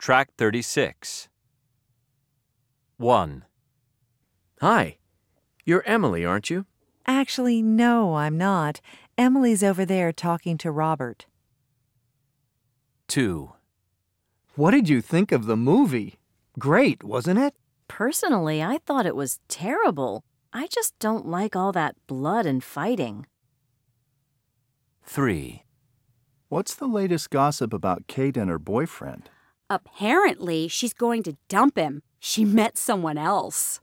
Track 36. 1. Hi. You're Emily, aren't you? Actually, no, I'm not. Emily's over there talking to Robert. 2. What did you think of the movie? Great, wasn't it? Personally, I thought it was terrible. I just don't like all that blood and fighting. 3. What's the latest gossip about Kate and her boyfriend? Apparently, she's going to dump him. She met someone else.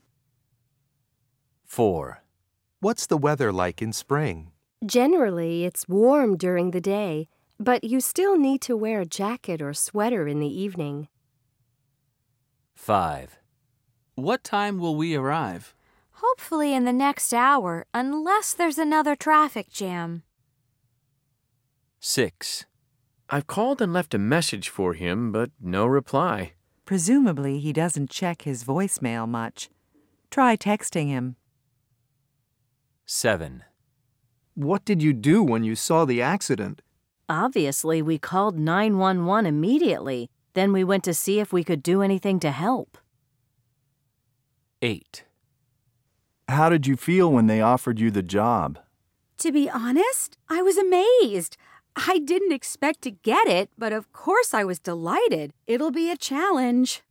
4. What's the weather like in spring? Generally, it's warm during the day, but you still need to wear a jacket or sweater in the evening. 5. What time will we arrive? Hopefully in the next hour, unless there's another traffic jam. 6. I've called and left a message for him, but no reply. Presumably, he doesn't check his voicemail much. Try texting him. 7. What did you do when you saw the accident? Obviously, we called 911 immediately. Then we went to see if we could do anything to help. 8. How did you feel when they offered you the job? To be honest, I was amazed. I didn't expect to get it, but of course I was delighted. It'll be a challenge.